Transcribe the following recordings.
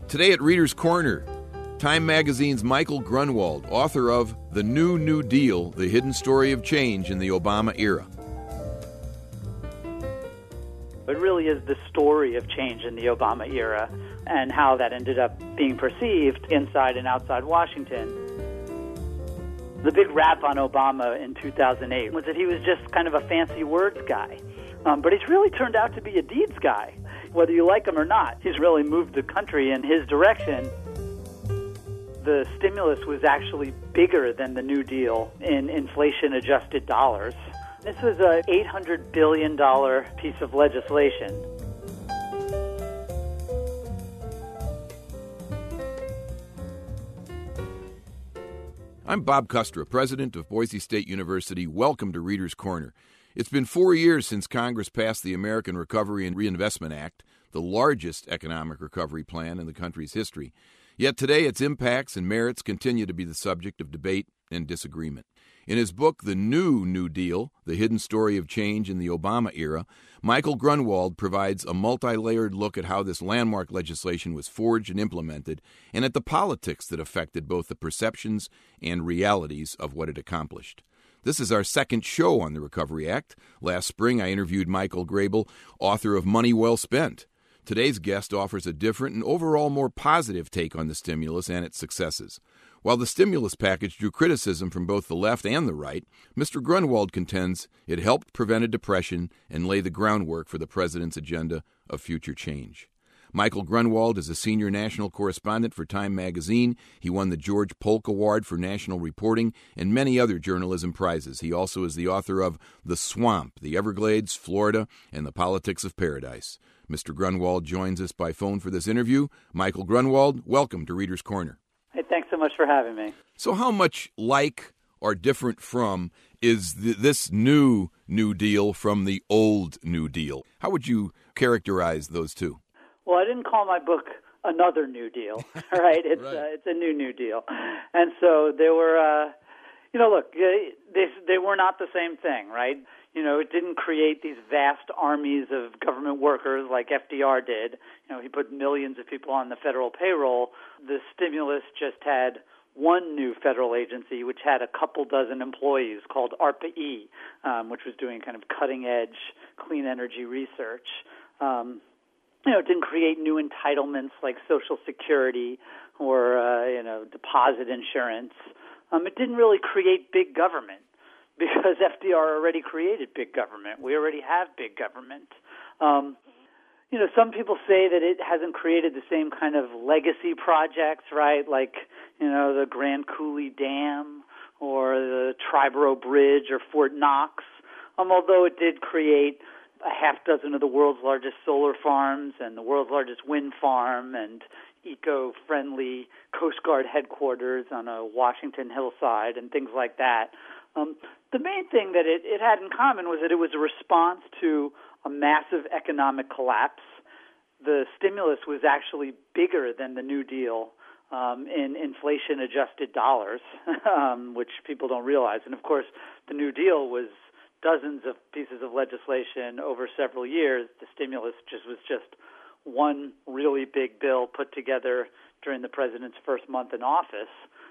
Today at Reader's Corner, Time Magazine's Michael Grunwald, author of The New Deal, The Hidden Story of Change in the Obama Era. It really is the story of change in the Obama era and how that ended up being perceived inside and outside Washington. The big rap on Obama in 2008 was that he was just kind of a fancy words guy. But he's really turned out to be a deeds guy. Whether you like him or not, he's really moved the country in his direction. The stimulus was actually bigger than the New Deal in inflation-adjusted dollars. This was an $800 billion piece of legislation. I'm Bob Kustra, president of Boise State University. Welcome to Reader's Corner. It's been 4 years since Congress passed the American Recovery and Reinvestment Act, the largest economic recovery plan in the country's history. Yet today, its impacts and merits continue to be the subject of debate and disagreement. In his book, The New Deal, The Hidden Story of Change in the Obama Era, Michael Grunwald provides a multi-layered look at how this landmark legislation was forged and implemented, and at the politics that affected both the perceptions and realities of what it accomplished. This is our second show on the Recovery Act. Last spring, I interviewed Michael Grable, author of Money Well Spent. Today's guest offers a different and overall more positive take on the stimulus and its successes. While the stimulus package drew criticism from both the left and the right, Mr. Grunwald contends it helped prevent a depression and lay the groundwork for the president's agenda of future change. Michael Grunwald is a senior national correspondent for Time Magazine. He won the George Polk Award for National Reporting and many other journalism prizes. He also is the author of The Swamp, The Everglades, Florida, and the Politics of Paradise. Mr. Grunwald joins us by phone for this interview. Michael Grunwald, welcome to Reader's Corner. Hey, thanks so much for having me. So how much like or different from is this new Deal from the old New Deal? How would you characterize those two? Well, I didn't call my book Another New Deal, right? It's right. It's a new deal. And so they were, look, they were not the same thing, right? It didn't create these vast armies of government workers like FDR did. He put millions of people on the federal payroll. The stimulus just had one new federal agency, which had a couple dozen employees, called ARPA-E, which was doing kind of cutting-edge clean energy research. It didn't create new entitlements like Social Security or, deposit insurance. It didn't really create big government because FDR already created big government. We already have big government. Some people say that it hasn't created the same kind of legacy projects, right, like, the Grand Coulee Dam or the Triborough Bridge or Fort Knox, although it did create a half dozen of the world's largest solar farms and the world's largest wind farm and eco-friendly Coast Guard headquarters on a Washington hillside and things like that. The main thing that it had in common was that it was a response to a massive economic collapse. The stimulus was actually bigger than the New Deal in inflation-adjusted dollars, which people don't realize. And, of course, the New Deal was dozens of pieces of legislation over several years. The stimulus was just one really big bill put together during the president's first month in office.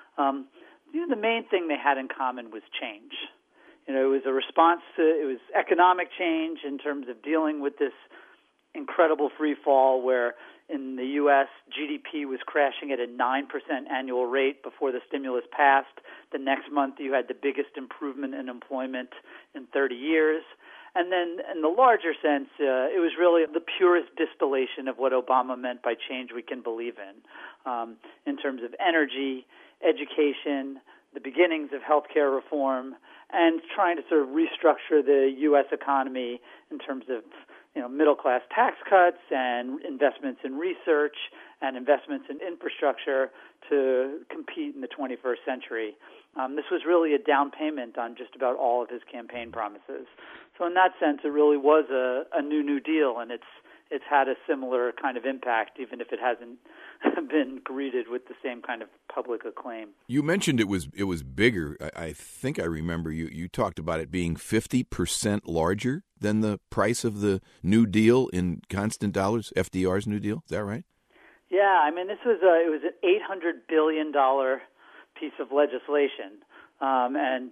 The main thing they had in common was change. It was a response to, it was economic change in terms of dealing with this incredible free fall where in the U.S. GDP was crashing at a 9% annual rate before the stimulus passed. The next month you had the biggest improvement in employment in 30 years. And then in the larger sense, it was really the purest distillation of what Obama meant by change we can believe in terms of energy, education, the beginnings of healthcare reform, and trying to sort of restructure the U.S. economy in terms of middle-class tax cuts and investments in research and investments in infrastructure to compete in the 21st century. This was really a down payment on just about all of his campaign promises. So in that sense, it really was a new deal, and it's had a similar kind of impact, even if it hasn't been greeted with the same kind of public acclaim. You mentioned it was bigger. I think I remember you talked about it being 50% larger than the price of the New Deal in constant dollars, FDR's New Deal. Is that right? Yeah, I mean, this was it was an $800 billion piece of legislation, and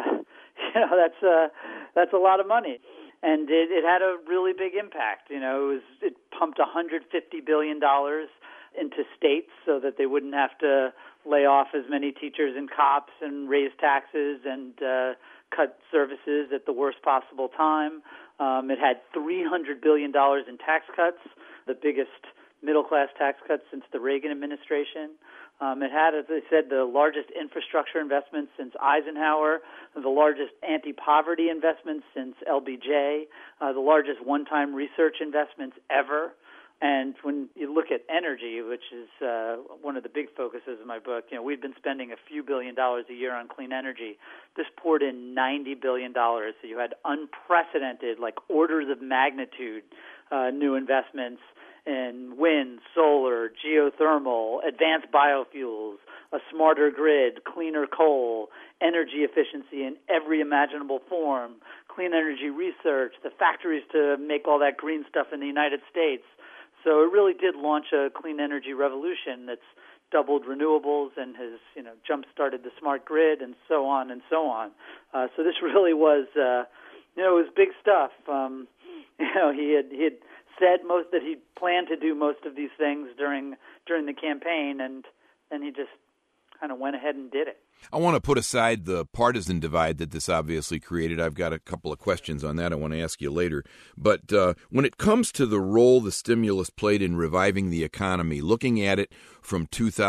that's a lot of money, and it had a really big impact. It pumped $150 billion into states so that they wouldn't have to lay off as many teachers and cops and raise taxes and cut services at the worst possible time. It had $300 billion in tax cuts, the biggest middle-class tax cuts since the Reagan administration. It had, as I said, the largest infrastructure investments since Eisenhower, the largest anti-poverty investments since LBJ, the largest one-time research investments ever. And when you look at energy, which is one of the big focuses of my book, we've been spending a few $billion a year on clean energy. This poured in $90 billion. So you had unprecedented, orders of magnitude new investments in wind, solar, geothermal, advanced biofuels, a smarter grid, cleaner coal, energy efficiency in every imaginable form, clean energy research, the factories to make all that green stuff in the United States. So it really did launch a clean energy revolution that's doubled renewables and has, jump-started the smart grid and so on and so on. So this really was, it was big stuff. He had said that he planned to do most of these things during the campaign, and then he just kind of went ahead and did it. I want to put aside the partisan divide that this obviously created. I've got a couple of questions on that I want to ask you later. But when it comes to the role the stimulus played in reviving the economy, looking at it from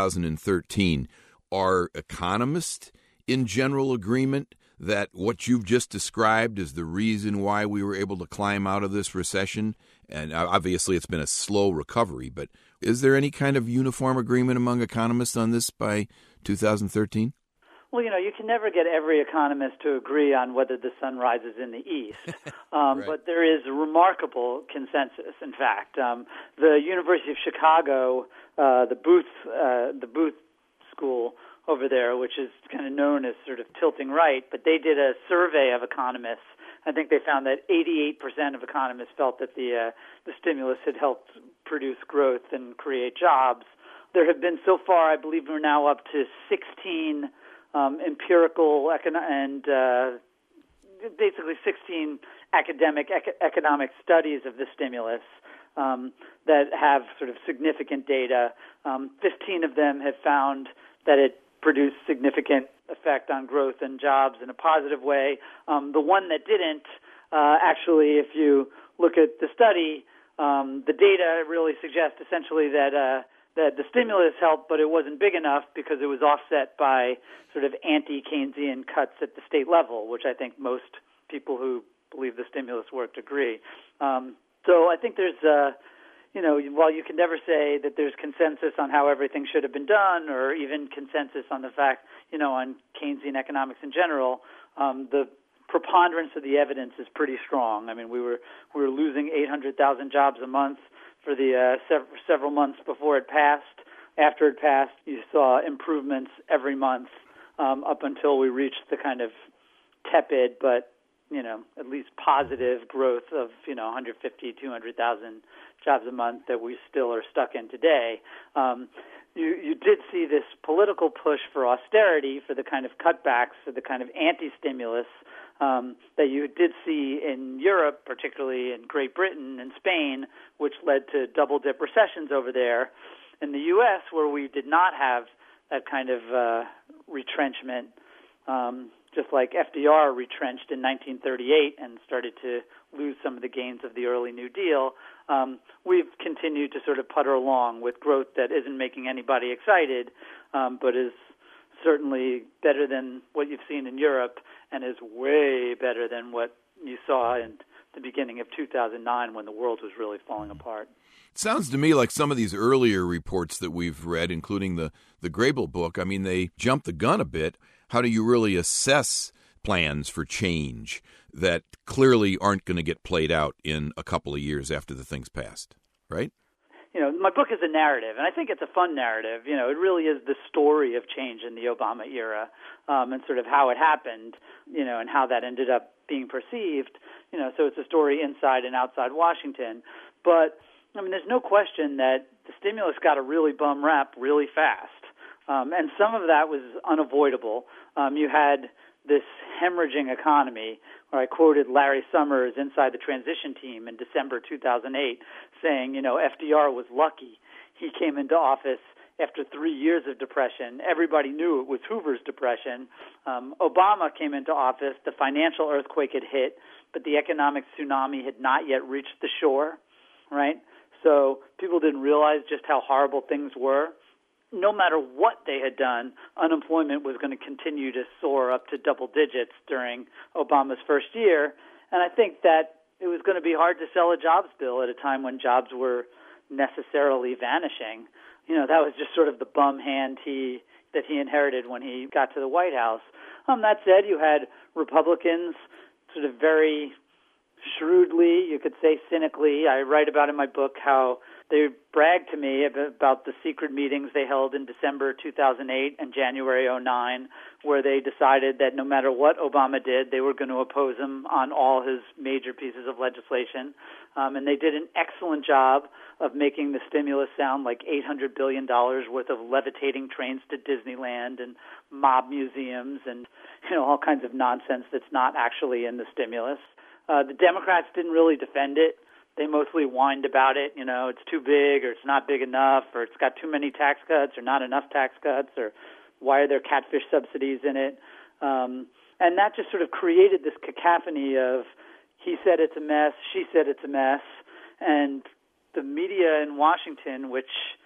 2013, are economists in general agreement that what you've just described is the reason why we were able to climb out of this recession? And obviously it's been a slow recovery, but is there any kind of uniform agreement among economists on this by 2013? Well, you can never get every economist to agree on whether the sun rises in the east, Right. But there is a remarkable consensus. In fact, the University of Chicago, the Booth School over there, which is kind of known as sort of tilting right, but they did a survey of economists. I think they found that 88% of economists felt that the stimulus had helped produce growth and create jobs. There have been so far, I believe we're now up to 16 empirical and basically 16 academic economic studies of the stimulus that have sort of significant data. 15 of them have found that it produced significant effect on growth and jobs in a positive way. The one that didn't, actually, if you look at the study, the data really suggests essentially that the stimulus helped, but it wasn't big enough because it was offset by sort of anti-Keynesian cuts at the state level, which I think most people who believe the stimulus worked agree. So I think there's, while you can never say that there's consensus on how everything should have been done, or even consensus on the fact, on Keynesian economics in general, the preponderance of the evidence is pretty strong. I mean, we were losing 800,000 jobs a month for the several months before it passed. After it passed, you saw improvements every month up until we reached the kind of tepid but, at least positive growth of, 150, 200,000 jobs a month that we still are stuck in today. You did see this political push for austerity, for the kind of cutbacks, for the kind of anti-stimulus that you did see in Europe, particularly in Great Britain and Spain, which led to double-dip recessions over there. In the U.S., where we did not have that kind of retrenchment, just like FDR retrenched in 1938 and started to lose some of the gains of the early New Deal, we've continued to sort of putter along with growth that isn't making anybody excited, but is certainly better than what you've seen in Europe and is way better than what you saw in the beginning of 2009 when the world was really falling apart. It sounds to me like some of these earlier reports that we've read, including the Grable book, I mean, they jumped the gun a bit. How do you really assess plans for change that clearly aren't going to get played out in a couple of years after the thing's passed, right? My book is a narrative, and I think it's a fun narrative. It really is the story of change in the Obama era, and sort of how it happened, and how that ended up being perceived. So it's a story inside and outside Washington. But, I mean, there's no question that the stimulus got a really bum rap really fast. And some of that was unavoidable. You had this hemorrhaging economy, where I quoted Larry Summers inside the transition team in December 2008 saying, FDR was lucky. He came into office after 3 years of depression. Everybody knew it was Hoover's depression. Obama came into office. The financial earthquake had hit, but the economic tsunami had not yet reached the shore, right? So people didn't realize just how horrible things were. No matter what they had done, unemployment was going to continue to soar up to double digits during Obama's first year. And I think that it was going to be hard to sell a jobs bill at a time when jobs were necessarily vanishing. That was just sort of the bum hand that he inherited when he got to the White House. That said, you had Republicans sort of very shrewdly, you could say cynically. I write about in my book how they bragged to me about the secret meetings they held in December 2008 and January 2009, where they decided that no matter what Obama did, they were going to oppose him on all his major pieces of legislation. And they did an excellent job of making the stimulus sound like $800 billion worth of levitating trains to Disneyland and mob museums and all kinds of nonsense that's not actually in the stimulus. The Democrats didn't really defend it. They mostly whined about it, it's too big or it's not big enough or it's got too many tax cuts or not enough tax cuts or why are there catfish subsidies in it? And that just sort of created this cacophony of he said it's a mess, she said it's a mess, and the media in Washington, which,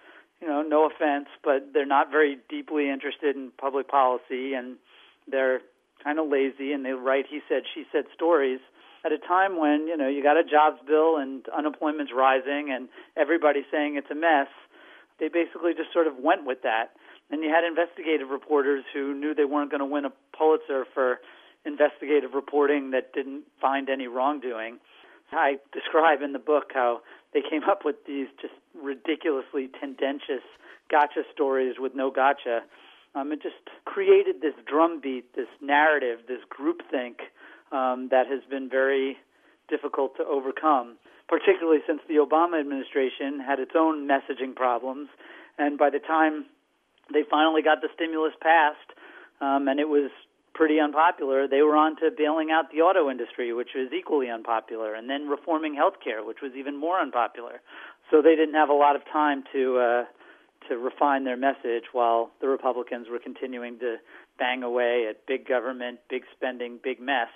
no offense, but they're not very deeply interested in public policy and they're kind of lazy and they write he said, she said stories. At a time when, you got a jobs bill and unemployment's rising and everybody's saying it's a mess, they basically just sort of went with that. And you had investigative reporters who knew they weren't going to win a Pulitzer for investigative reporting that didn't find any wrongdoing. I describe in the book how they came up with these just ridiculously tendentious gotcha stories with no gotcha. It just created this drumbeat, this narrative, this groupthink that has been very difficult to overcome, particularly since the Obama administration had its own messaging problems. And by the time they finally got the stimulus passed, and it was pretty unpopular, they were on to bailing out the auto industry, which was equally unpopular, and then reforming health care, which was even more unpopular. So they didn't have a lot of time to refine their message while the Republicans were continuing to bang away at big government, big spending, big mess.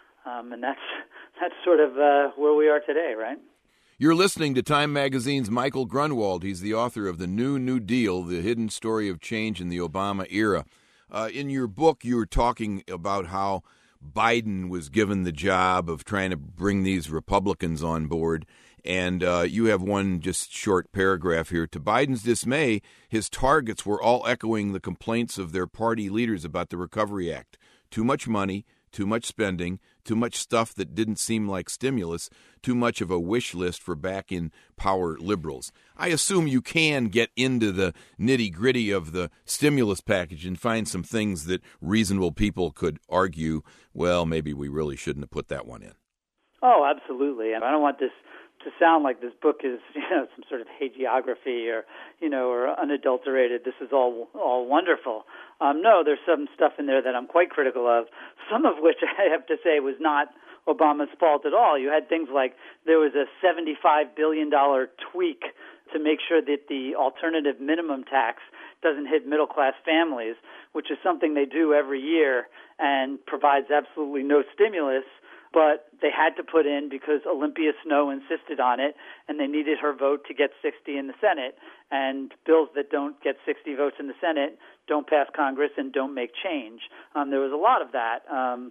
And that's sort of where we are today, right? You're listening to Time Magazine's Michael Grunwald. He's the author of The New Deal, The Hidden Story of Change in the Obama Era. In your book, you were talking about how Biden was given the job of trying to bring these Republicans on board. And you have one just short paragraph here. To Biden's dismay, his targets were all echoing the complaints of their party leaders about the Recovery Act. Too much money, too much spending, too much stuff that didn't seem like stimulus, too much of a wish list for back-in-power liberals. I assume you can get into the nitty-gritty of the stimulus package and find some things that reasonable people could argue, well, maybe we really shouldn't have put that one in. Oh, absolutely. And I don't want this to sound like this book is, some sort of hagiography or unadulterated. This is all wonderful. No, there's some stuff in there that I'm quite critical of, some of which I have to say was not Obama's fault at all. You had things like there was a $75 billion tweak to make sure that the alternative minimum tax doesn't hit middle-class families, which is something they do every year and provides absolutely no stimulus. But they had to put in because Olympia Snowe insisted on it, and they needed her vote to get 60 in the Senate. And bills that don't get 60 votes in the Senate don't pass Congress and don't make change. There was a lot of that.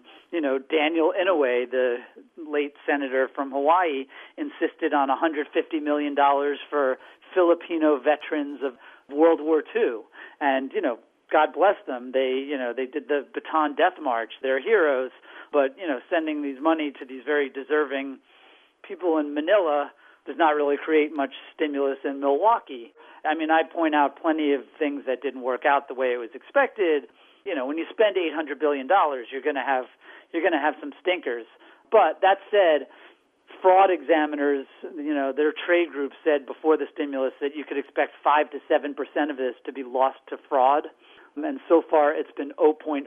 Daniel Inouye, the late senator from Hawaii, insisted on $150 million for Filipino veterans of World War II. And, God bless them. They did the Bataan Death March. They're heroes. But, sending these money to these very deserving people in Manila does not really create much stimulus in Milwaukee. I mean, I point out plenty of things that didn't work out the way it was expected. When you spend $800 billion, you're going to have some stinkers. But that said, fraud examiners, their trade group said before the stimulus that you could expect 5 to 7% of this to be lost to fraud. And so far, it's been 0.01%.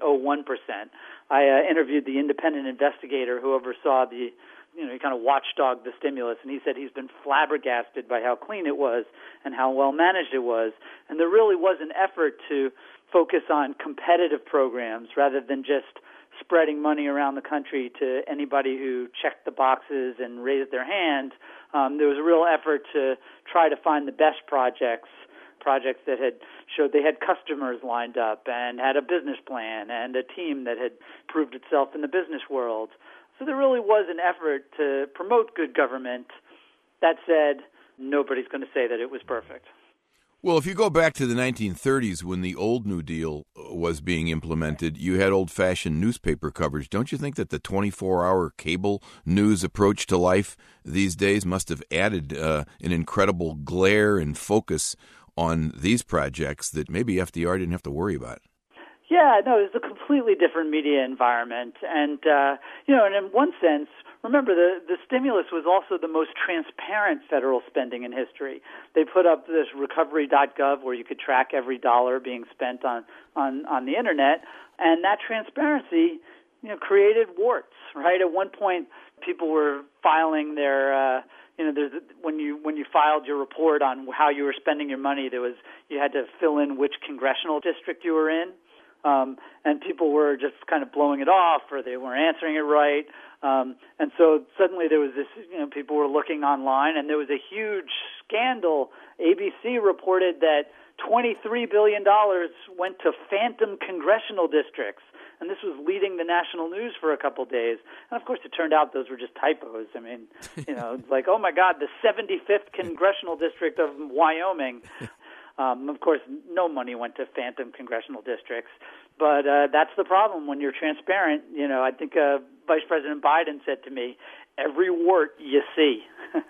I interviewed the independent investigator who oversaw he kind of watchdogged the stimulus, and he said he's been flabbergasted by how clean it was and how well managed it was. And there really was an effort to focus on competitive programs rather than just spreading money around the country to anybody who checked the boxes and raised their hand. There was a real effort to try to find the best projects that had showed they had customers lined up and had a business plan and a team that had proved itself in the business world. So there really was an effort to promote good government. That said, nobody's going to say that it was perfect. Well, if you go back to the 1930s when the old New Deal was being implemented, you had old-fashioned newspaper coverage. Don't you think that the 24-hour cable news approach to life these days must have added an incredible glare and focus on these projects that maybe FDR didn't have to worry about? Yeah, no, it was a completely different media environment. And, and in one sense, remember, the stimulus was also the most transparent federal spending in history. They put up this recovery.gov where you could track every dollar being spent on the Internet, and that transparency, created warts, right? At one point, people were filing their when you filed your report on how you were spending your money, you had to fill in which congressional district you were in. And people were just kind of blowing it off, or they weren't answering it right. And so suddenly there was this, people were looking online, and there was a huge scandal. ABC reported that $23 billion went to phantom congressional districts. And this was leading the national news for a couple days. And, of course, it turned out those were just typos. I mean, it's like, oh, my God, the 75th congressional district of Wyoming. Of course, no money went to phantom congressional districts. But that's the problem when you're transparent. I think Vice President Biden said to me, every wart you see.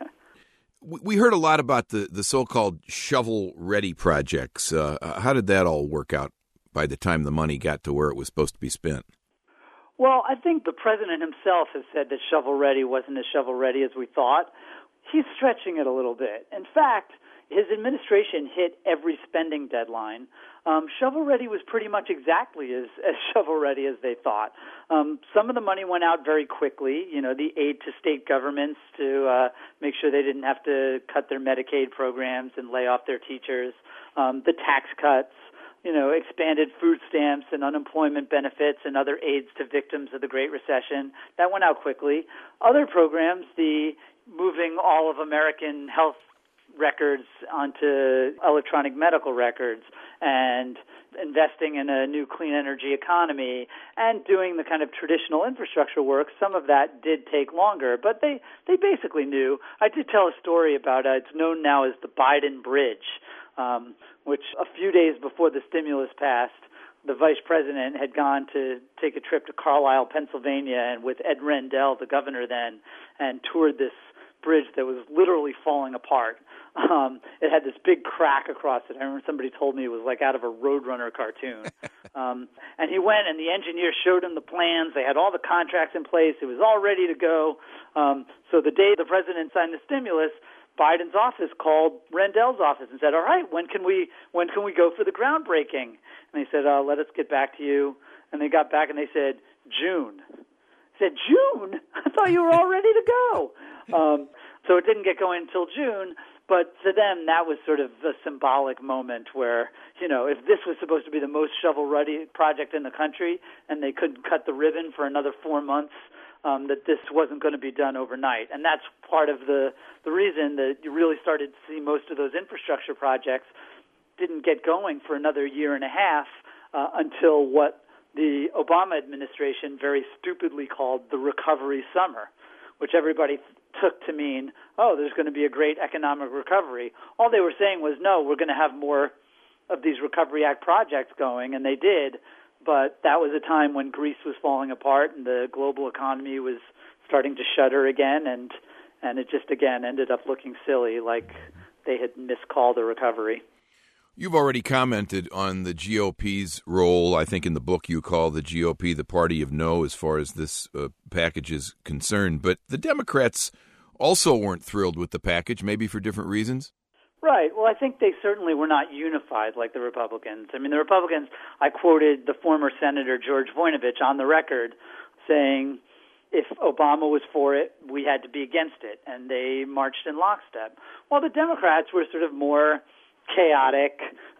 We heard a lot about the so-called shovel-ready projects. How did that all work out by the time the money got to where it was supposed to be spent? Well, I think the president himself has said that shovel-ready wasn't as shovel-ready as we thought. He's stretching it a little bit. In fact, his administration hit every spending deadline. Shovel-ready was pretty much exactly as shovel-ready as they thought. Some of the money went out very quickly, the aid to state governments to make sure they didn't have to cut their Medicaid programs and lay off their teachers, the tax cuts, expanded food stamps and unemployment benefits and other aids to victims of the Great Recession. That went out quickly. Other programs, the moving all of American health records onto electronic medical records and investing in a new clean energy economy and doing the kind of traditional infrastructure work, some of that did take longer. But they basically knew. I did tell a story about it's known now as the Biden Bridge, which a few days before the stimulus passed, the vice president had gone to take a trip to Carlisle, Pennsylvania, and with Ed Rendell, the governor then, and toured this bridge that was literally falling apart. It had this big crack across it. I remember somebody told me it was like out of a Roadrunner cartoon. And he went, and the engineer showed him the plans. They had all the contracts in place. It was all ready to go. So the day the president signed the stimulus, Biden's office called Rendell's office and said, all right, when can we go for the groundbreaking? And they said, let us get back to you. And they got back and they said, June. I said, June? I thought you were all ready to go. So it didn't get going until June. But to them, that was sort of a symbolic moment where, if this was supposed to be the most shovel-ready project in the country and they couldn't cut the ribbon for another 4 months, that this wasn't going to be done overnight. And that's part of the reason that you really started to see most of those infrastructure projects didn't get going for another year and a half until what the Obama administration very stupidly called the recovery summer, which everybody took to mean, there's going to be a great economic recovery. All they were saying was, no, we're going to have more of these Recovery Act projects going, and they did. But that was a time when Greece was falling apart and the global economy was starting to shudder again, and it just, again, ended up looking silly, like they had miscalled a recovery. You've already commented on the GOP's role. I think in the book you call the GOP the party of no as far as this package is concerned. But the Democrats also weren't thrilled with the package, maybe for different reasons? Right. Well, I think they certainly were not unified like the Republicans. I mean, the Republicans, I quoted the former Senator George Voinovich on the record saying if Obama was for it, we had to be against it, and they marched in lockstep. While the Democrats were sort of more chaotic.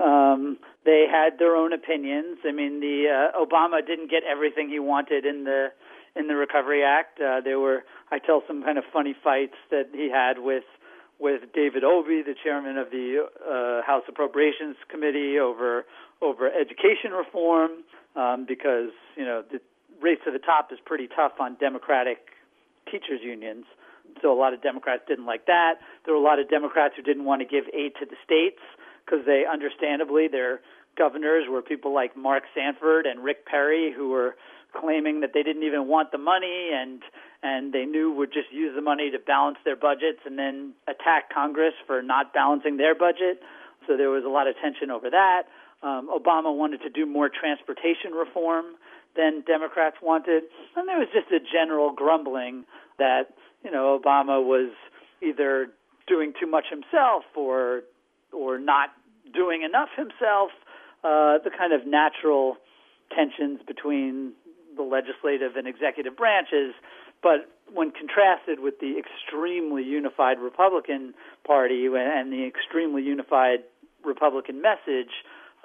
They had their own opinions. I mean, Obama didn't get everything he wanted in the Recovery Act. I tell some kind of funny fights that he had with David Obey, the chairman of the House Appropriations Committee, over education reform, because the race to the top is pretty tough on Democratic teachers unions. So a lot of Democrats didn't like that. There were a lot of Democrats who didn't want to give aid to the states because they, understandably, their governors were people like Mark Sanford and Rick Perry, who were claiming that they didn't even want the money and they knew would just use the money to balance their budgets and then attack Congress for not balancing their budget. So there was a lot of tension over that. Obama wanted to do more transportation reform than Democrats wanted. And there was just a general grumbling that, Obama was either doing too much himself or not doing enough himself, the kind of natural tensions between the legislative and executive branches. But when contrasted with the extremely unified Republican Party and the extremely unified Republican message,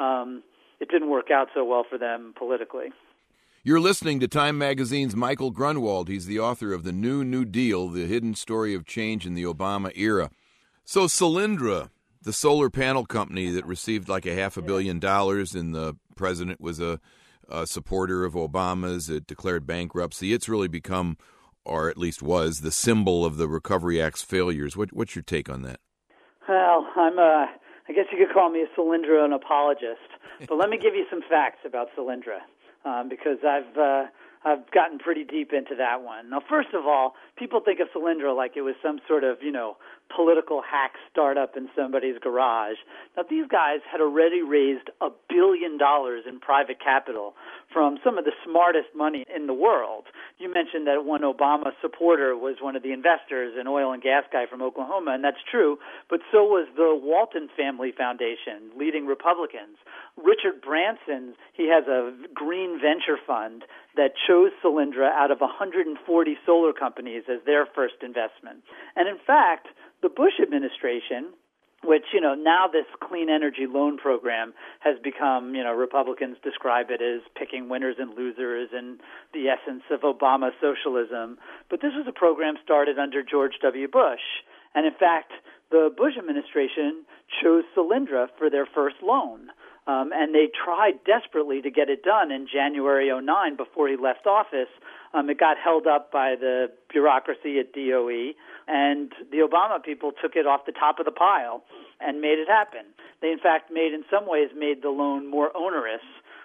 it didn't work out so well for them politically. You're listening to Time Magazine's Michael Grunwald. He's the author of The New Deal, The Hidden Story of Change in the Obama Era. So Solyndra, the solar panel company that received like $500 million, and the president was a supporter of Obama's, it declared bankruptcy. It's really become, or at least was, the symbol of the Recovery Act's failures. What's your take on that? Well, I guess you could call me a Solyndra an apologist. But let me give you some facts about Solyndra. Because I've gotten pretty deep into that one. Now, first of all, people think of Solyndra like it was some sort of, political hack startup in somebody's garage. Now, these guys had already raised $1 billion in private capital from some of the smartest money in the world. You mentioned that one Obama supporter was one of the investors, an oil and gas guy from Oklahoma, and that's true, but so was the Walton Family Foundation, leading Republicans. Richard Branson, he has a green venture fund that chose Solyndra out of 140 solar companies as their first investment. And in fact, the Bush administration, which, now this clean energy loan program has become, Republicans describe it as picking winners and losers and the essence of Obama socialism. But this was a program started under George W. Bush. And in fact, the Bush administration chose Solyndra for their first loan. And they tried desperately to get it done in January 2009 before he left office. It got held up by the bureaucracy at DOE, and the Obama people took it off the top of the pile and made it happen. They, in fact, in some ways made the loan more onerous,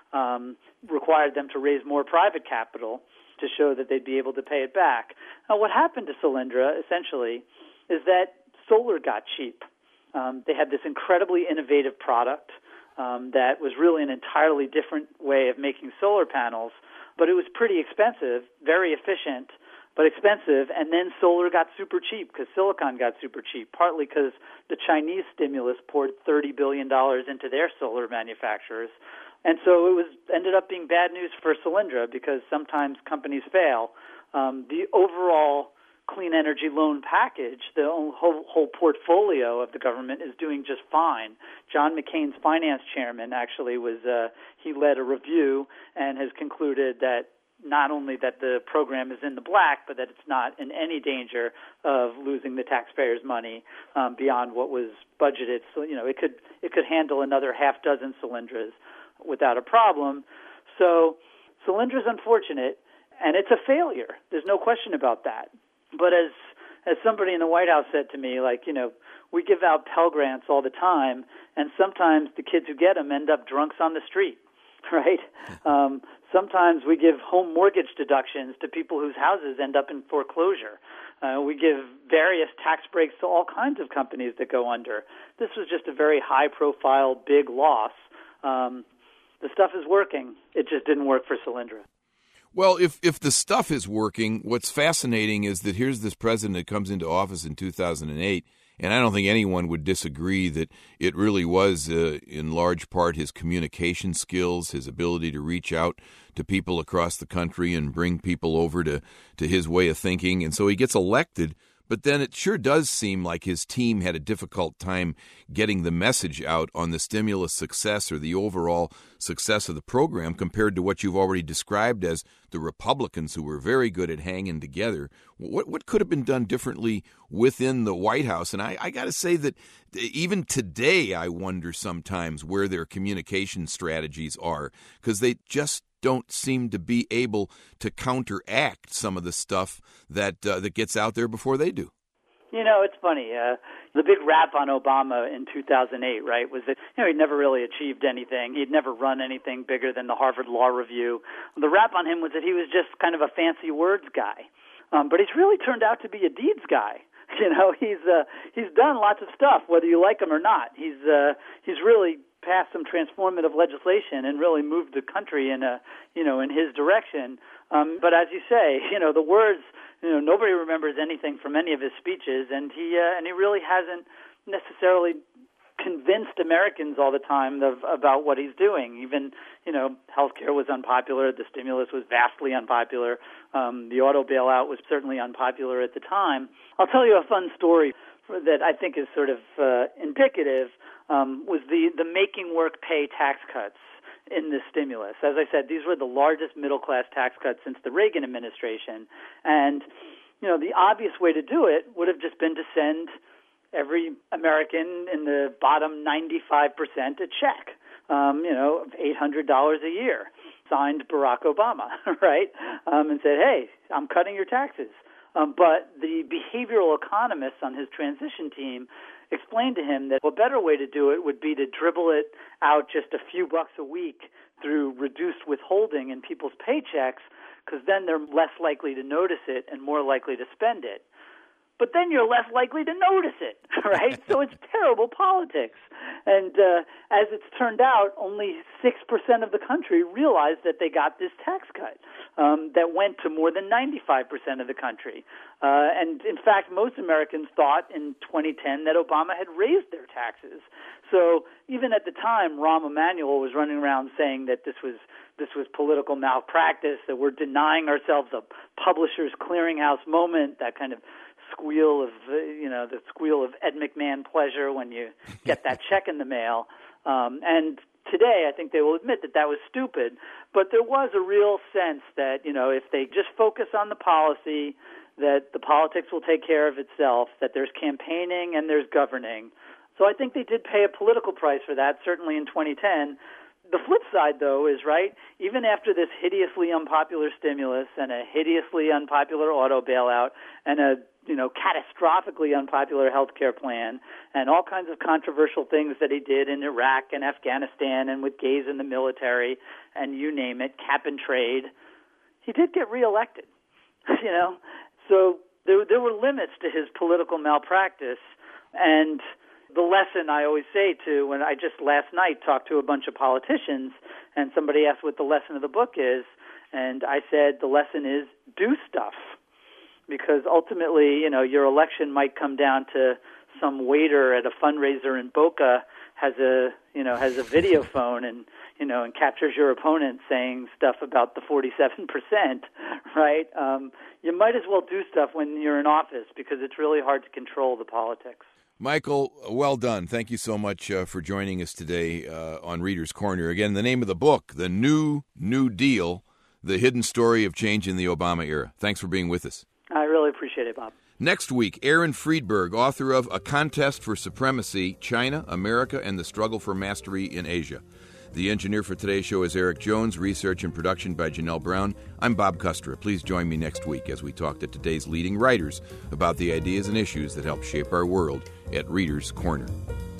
required them to raise more private capital to show that they'd be able to pay it back. Now, what happened to Solyndra, essentially, is that solar got cheap. They had this incredibly innovative product that was really an entirely different way of making solar panels, but it was pretty expensive, very efficient, but expensive, and then solar got super cheap because silicon got super cheap, partly because the Chinese stimulus poured $30 billion into their solar manufacturers. And so it ended up being bad news for Solyndra because sometimes companies fail. The overall clean energy loan package, the whole portfolio of the government is doing just fine. John McCain's finance chairman actually he led a review and has concluded that not only that the program is in the black, but that it's not in any danger of losing the taxpayers' money beyond what was budgeted. So, it could handle another half dozen Solyndras without a problem. So Solyndra's unfortunate, and it's a failure. There's no question about that. But as somebody in the White House said to me, we give out Pell Grants all the time, and sometimes the kids who get them end up drunks on the street, right? Sometimes we give home mortgage deductions to people whose houses end up in foreclosure. We give various tax breaks to all kinds of companies that go under. This was just a very high-profile, big loss. The stuff is working. It just didn't work for Solyndra. Well, if the stuff is working, what's fascinating is that here's this president that comes into office in 2008, and I don't think anyone would disagree that it really was, in large part, his communication skills, his ability to reach out to people across the country and bring people over to his way of thinking. And so he gets elected. But then it sure does seem like his team had a difficult time getting the message out on the stimulus success or the overall success of the program compared to what you've already described as the Republicans, who were very good at hanging together. What could have been done differently within the White House? And I got to say that even today I wonder sometimes where their communication strategies are, because they just don't seem to be able to counteract some of the stuff that gets out there before they do. You know, it's funny. The big rap on Obama in 2008, right, was that, he'd never really achieved anything. He'd never run anything bigger than the Harvard Law Review. The rap on him was that he was just kind of a fancy words guy. But he's really turned out to be a deeds guy. He's done lots of stuff, whether you like him or not. He's really passed some transformative legislation and really moved the country in his direction. But as you say, the words, nobody remembers anything from any of his speeches, and he really hasn't necessarily convinced Americans all the time about what he's doing. Even, healthcare was unpopular. The stimulus was vastly unpopular. The auto bailout was certainly unpopular at the time. I'll tell you a fun story that I think is sort of indicative. Was the making work pay tax cuts in the stimulus. As I said, these were the largest middle-class tax cuts since the Reagan administration. And, the obvious way to do it would have just been to send every American in the bottom 95% a check, of $800 a year, signed Barack Obama, right? And said, hey, I'm cutting your taxes. But the behavioral economists on his transition team explained to him that a better way to do it would be to dribble it out just a few bucks a week through reduced withholding in people's paychecks, because then they're less likely to notice it and more likely to spend it. But then you're less likely to notice it, right? So it's terrible politics. And as it's turned out, only 6% of the country realized that they got this tax cut that went to more than 95% of the country. And in fact, most Americans thought in 2010 that Obama had raised their taxes. So even at the time, Rahm Emanuel was running around saying that this was political malpractice, that we're denying ourselves a publisher's clearinghouse moment, that kind of squeal of, the squeal of Ed McMahon pleasure when you get that check in the mail. And today, I think they will admit that was stupid. But there was a real sense that, if they just focus on the policy, that the politics will take care of itself, that there's campaigning and there's governing. So I think they did pay a political price for that, certainly in 2010. The flip side, though, is, right, even after this hideously unpopular stimulus and a hideously unpopular auto bailout and a catastrophically unpopular health care plan and all kinds of controversial things that he did in Iraq and Afghanistan and with gays in the military and you name it, cap and trade, he did get reelected, So there were limits to his political malpractice. And the lesson I always say to, when I just last night talked to a bunch of politicians and somebody asked what the lesson of the book is, and I said the lesson is do stuff. Because ultimately, your election might come down to some waiter at a fundraiser in Boca has a video phone and captures your opponent saying stuff about the 47%, right? You might as well do stuff when you're in office because it's really hard to control the politics. Michael, well done. Thank you so much for joining us today on Reader's Corner. Again, the name of the book, The New Deal, The Hidden Story of Change in the Obama Era. Thanks for being with us. I really appreciate it, Bob. Next week, Aaron Friedberg, author of A Contest for Supremacy, China, America, and the Struggle for Mastery in Asia. The engineer for today's show is Eric Jones, research and production by Janelle Brown. I'm Bob Kustra. Please join me next week as we talk to today's leading writers about the ideas and issues that help shape our world at Reader's Corner.